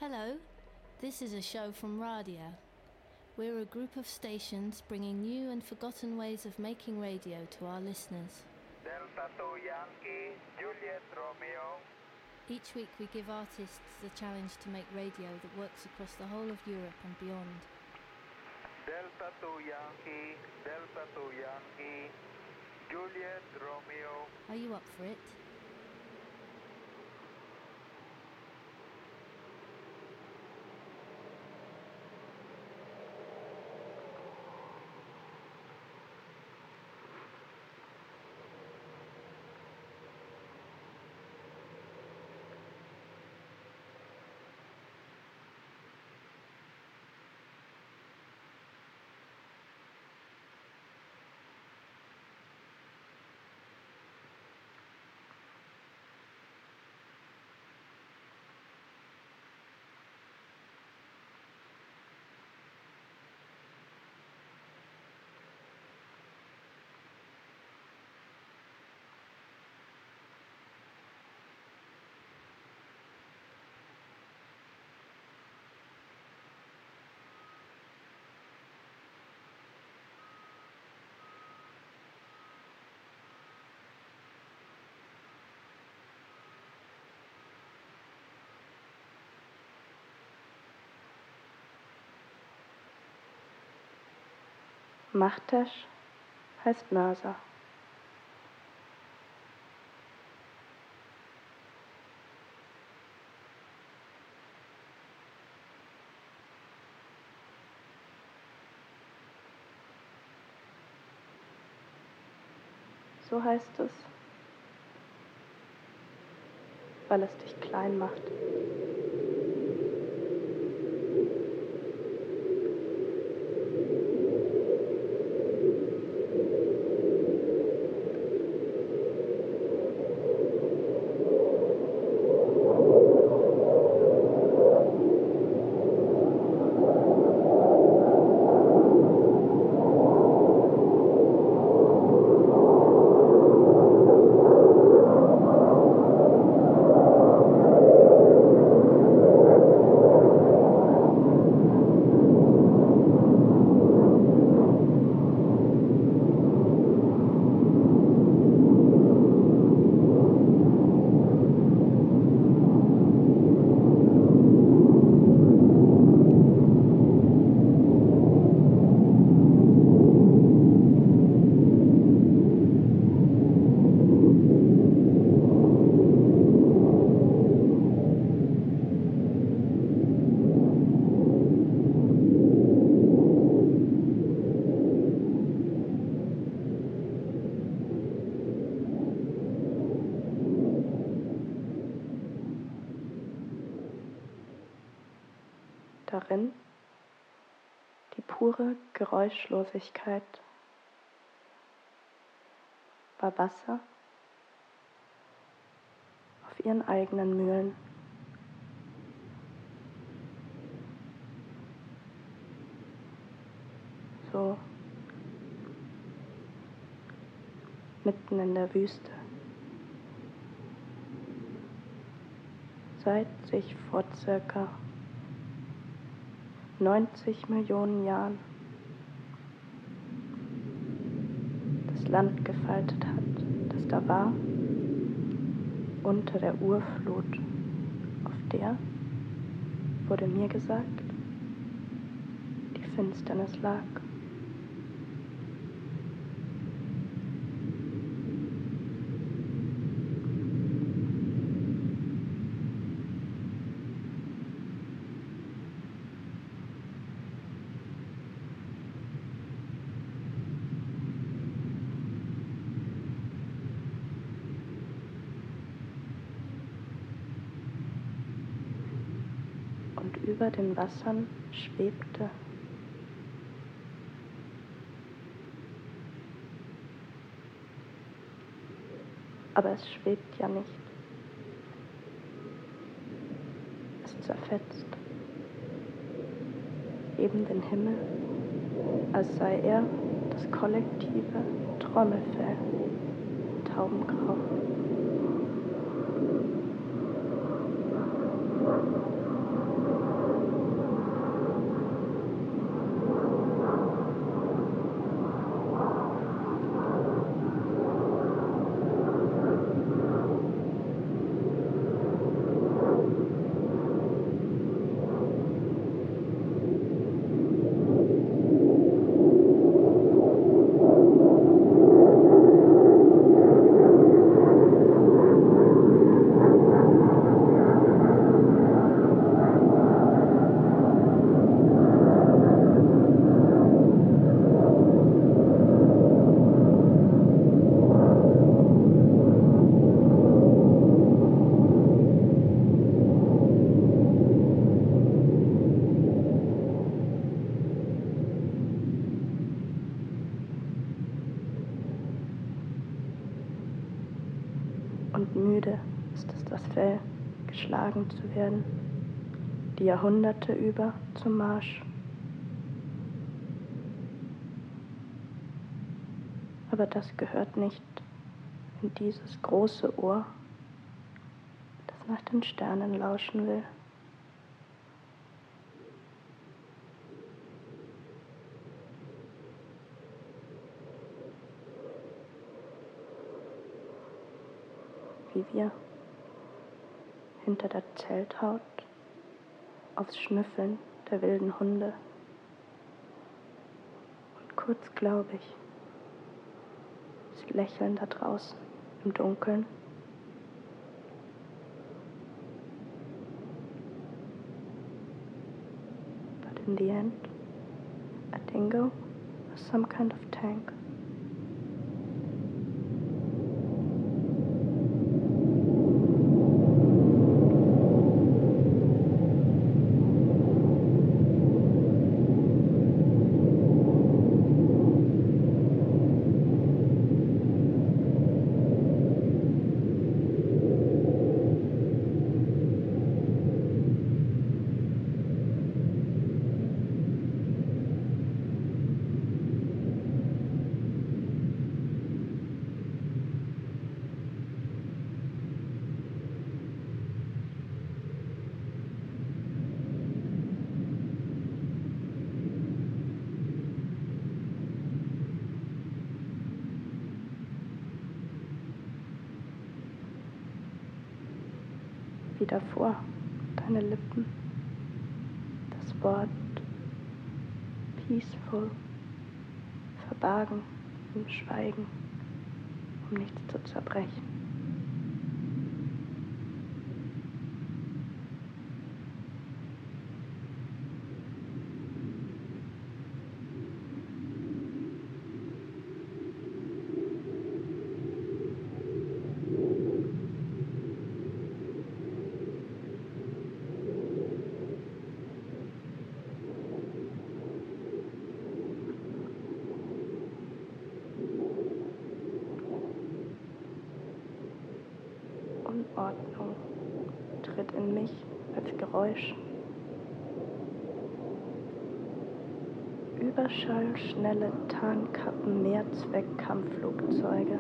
Hello, this is a show from Radia. We're a group of stations bringing new and forgotten ways of making radio to our listeners. Delta 2 Yankee, Juliet Romeo. Each week we give artists the challenge to make radio that works across the whole of Europe and beyond. Delta 2 Yankee, Delta 2 Yankee, Juliet Romeo. Are you up for it? Machtesch heißt Mörser. So heißt es, weil es dich klein macht. Darin die pure Geräuschlosigkeit war Wasser auf ihren eigenen Mühlen. So mitten in der Wüste. Seit sich vor circa 90 Millionen Jahren das Land gefaltet hat, das da war, unter der Urflut, auf der, wurde mir gesagt, die Finsternis lag. Und über den Wassern schwebte aber es schwebt ja nicht. Es zerfetzt eben den Himmel, als sei er das kollektive Trommelfell, taubengrau. und müde ist es das Fell, geschlagen zu werden, die Jahrhunderte über zum Marsch. Aber das gehört nicht in dieses große Ohr, das nach den Sternen lauschen will. Wie wir hinter der Zelthaut aufs Schnüffeln der wilden Hunde. Und kurz glaube ich, sie lächeln da draußen im Dunkeln. But in the end, a dingo was some kind of tank. Wie davor, deine Lippen, das Wort peaceful, verbargen im Schweigen, um nichts zu zerbrechen. Unordnung tritt in mich als Geräusch. Überschallschnelle Tarnkappen Mehrzweck-Kampfflugzeuge.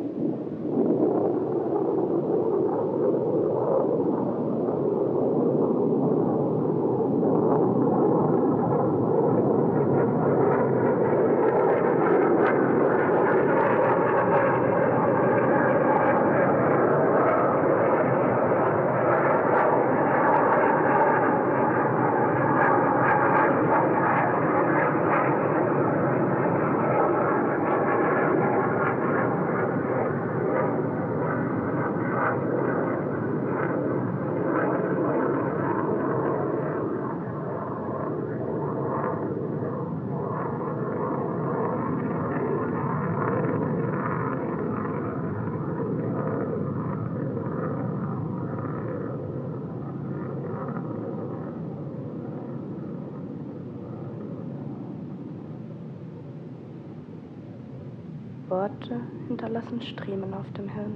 Worte hinterlassen Striemen auf dem Hirn.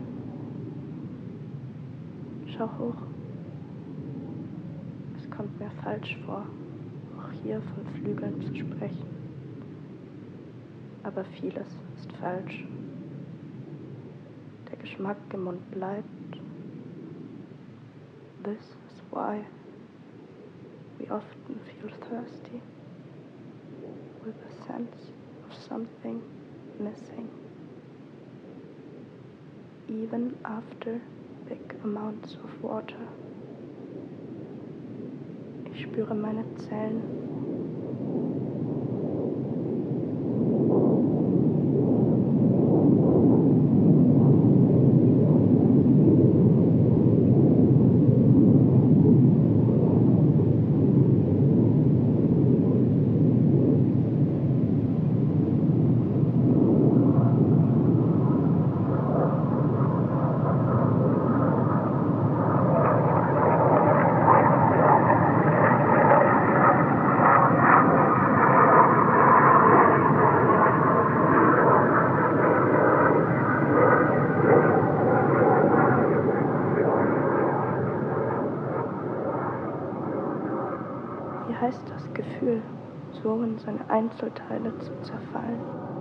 Schau hoch. Es kommt mir falsch vor, auch hier von Flügeln zu sprechen. Aber vieles ist falsch. Der Geschmack im Mund bleibt. This is why we often feel thirsty, with a sense of something missing. Even after big amounts of water. Ich spüre meine Zellen. so in seine Einzelteile zu zerfallen.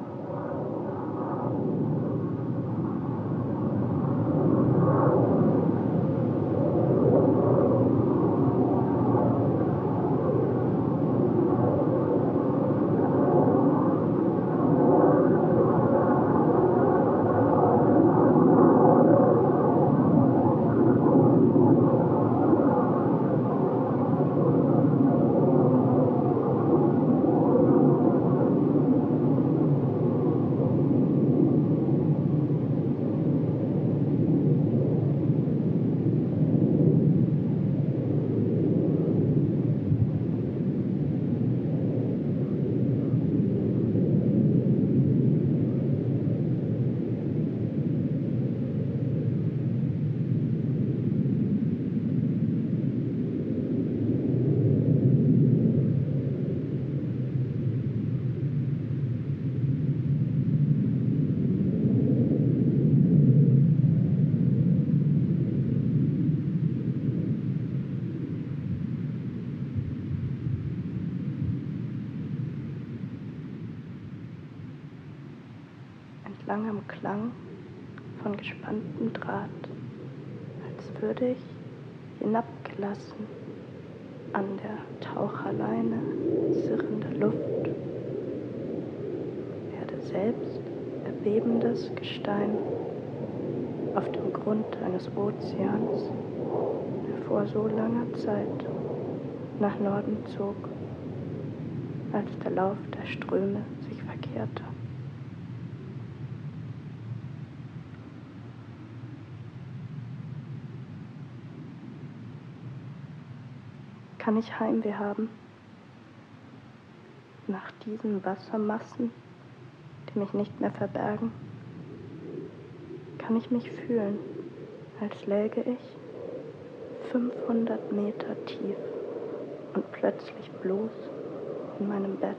Entlang am Klang von gespanntem Draht, als würde ich hinabgelassen an der Taucherleine sirrende Luft, werde selbst erbebendes Gestein auf dem Grund eines Ozeans, der vor so langer Zeit nach Norden zog, als der Lauf der Ströme sich verkehrte. Kann ich Heimweh haben nach diesen Wassermassen, die mich nicht mehr verbergen? Kann ich mich fühlen, als läge ich 500 Meter tief und plötzlich bloß in meinem Bett?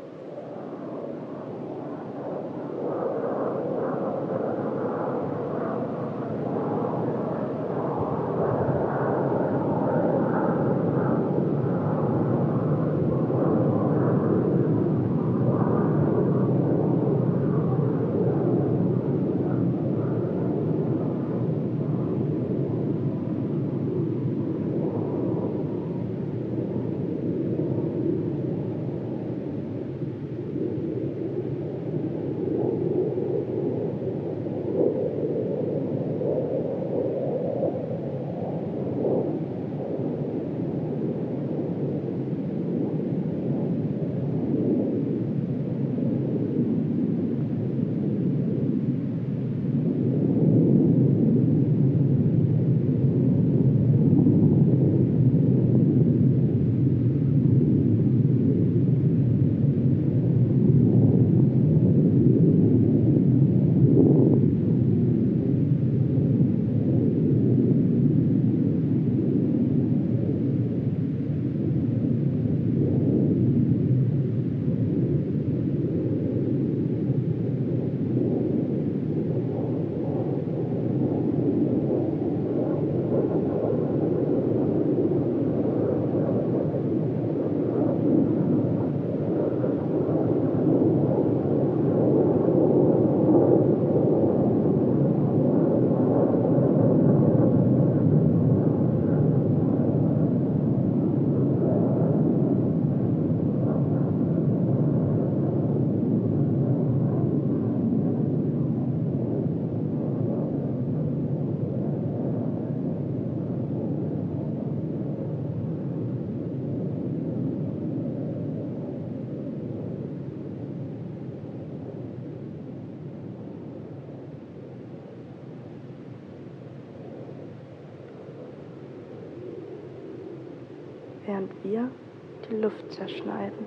Während wir die Luft zerschneiden,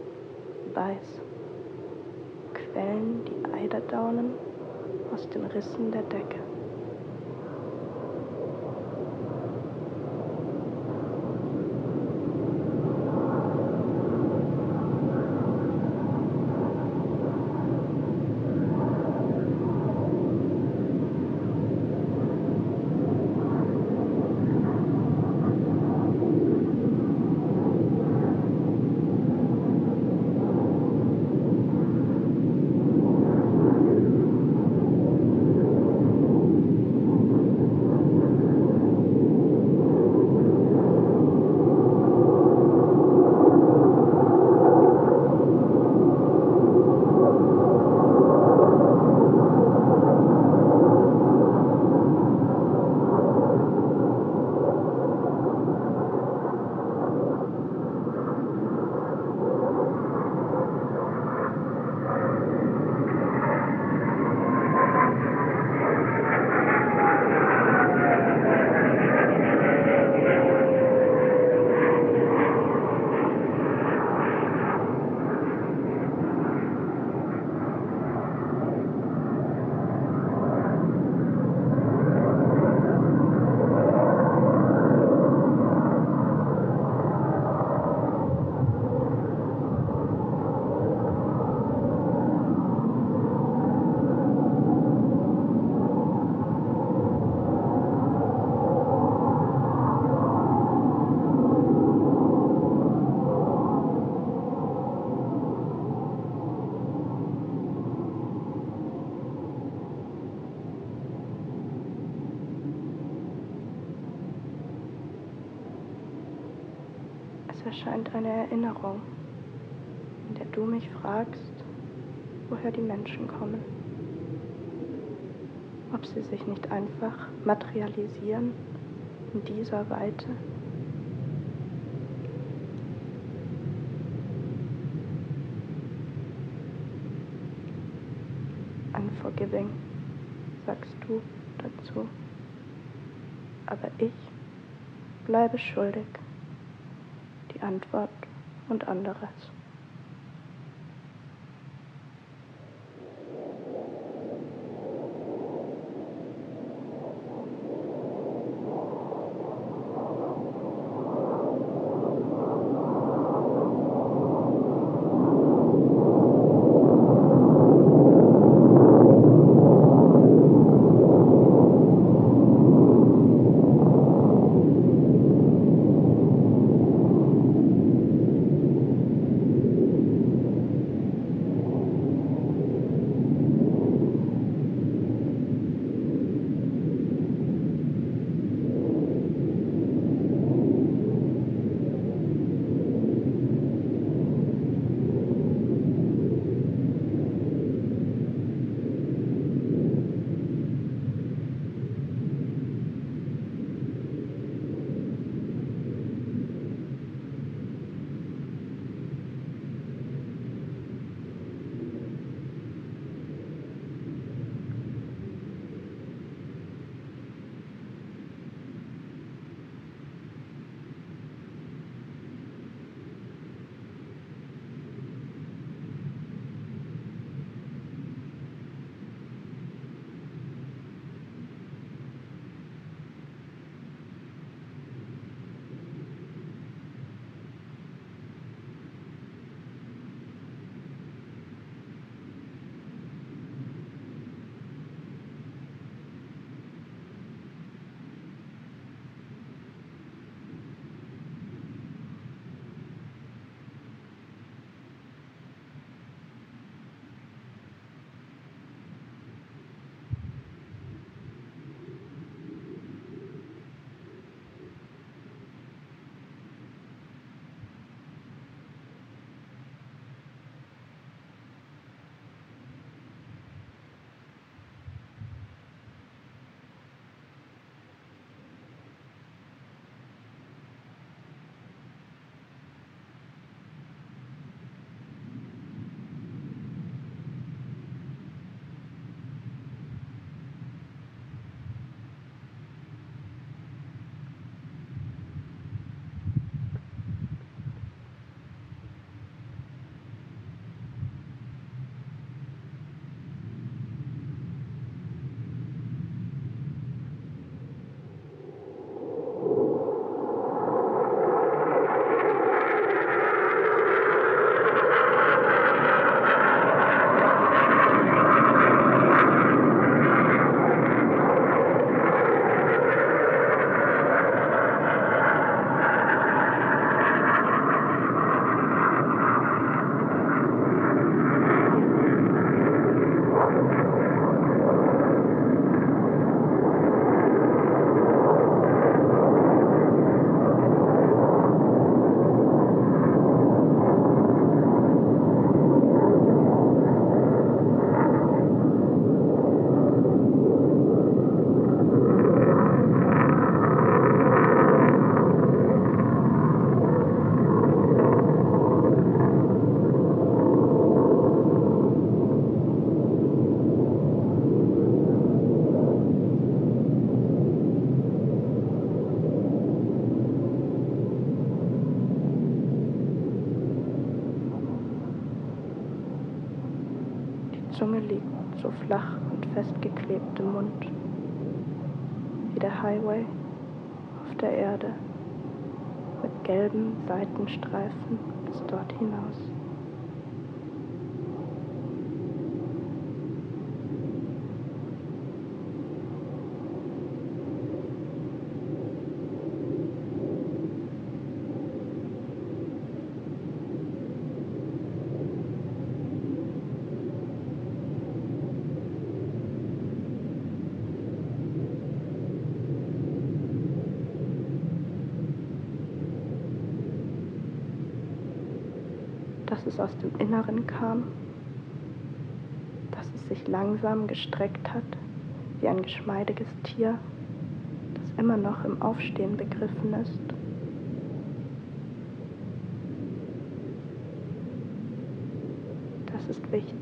weiß, quellen die Eiderdaunen aus den Rissen der Decke. erscheint eine Erinnerung, in der du mich fragst, woher die Menschen kommen. Ob sie sich nicht einfach materialisieren in dieser Weite. Unforgiving, sagst du dazu. Aber ich bleibe schuldig. Die Antwort und anderes. Zunge liegt so flach und festgeklebt im Mund, wie der Highway auf der Erde, mit gelben Seitenstreifen bis dort hinaus. das aus dem Inneren kam, dass es sich langsam gestreckt hat, wie ein geschmeidiges Tier, das immer noch im Aufstehen begriffen ist. Das ist wichtig.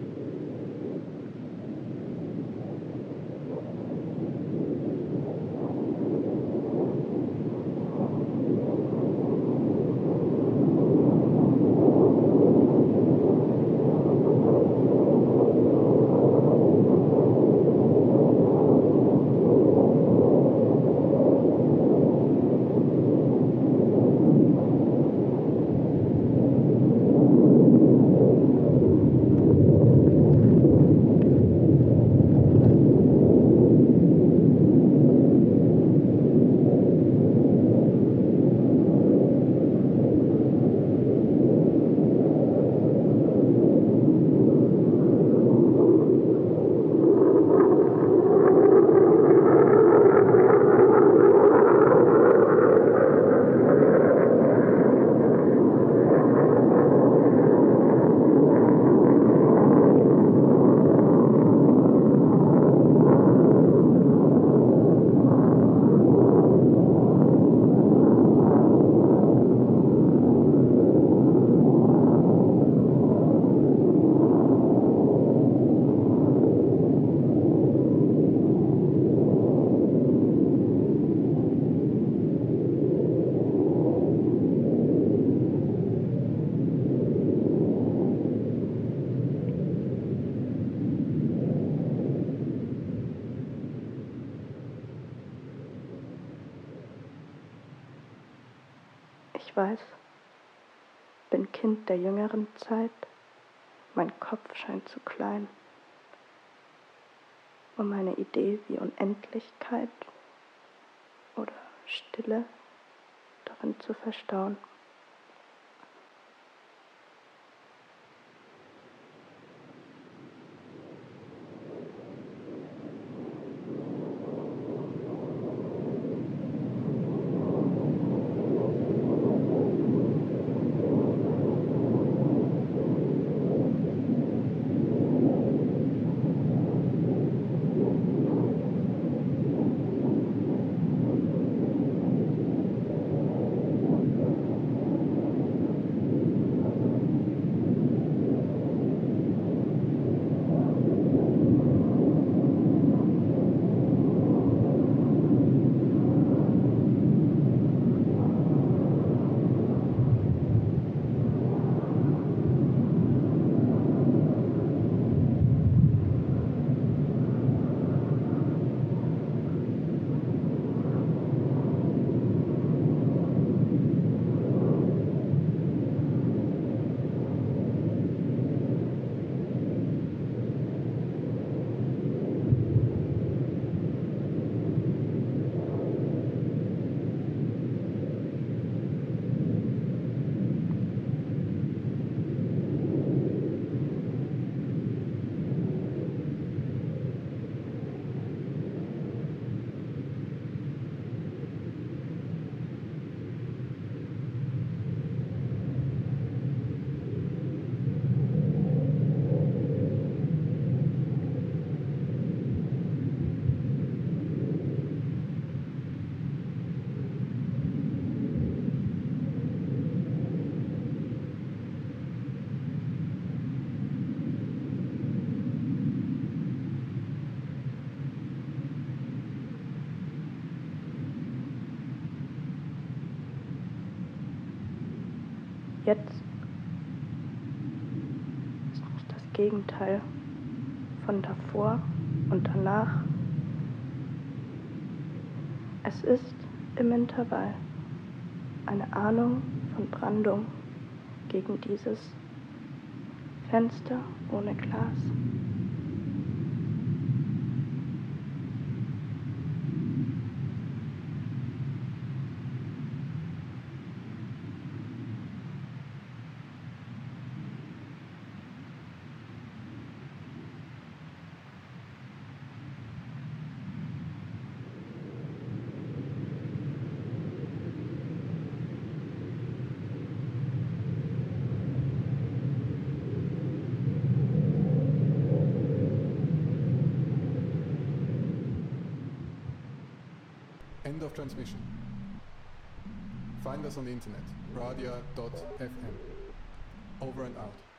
Ich weiß, bin Kind der jüngeren Zeit, mein Kopf scheint zu klein, um meine Idee wie Unendlichkeit oder Stille darin zu verstauen. Jetzt ist das Gegenteil von davor und danach. Es ist im Intervall eine Ahnung von Brandung gegen dieses Fenster ohne Glas. End of transmission. Find us on the internet, radia.fm. Over and out.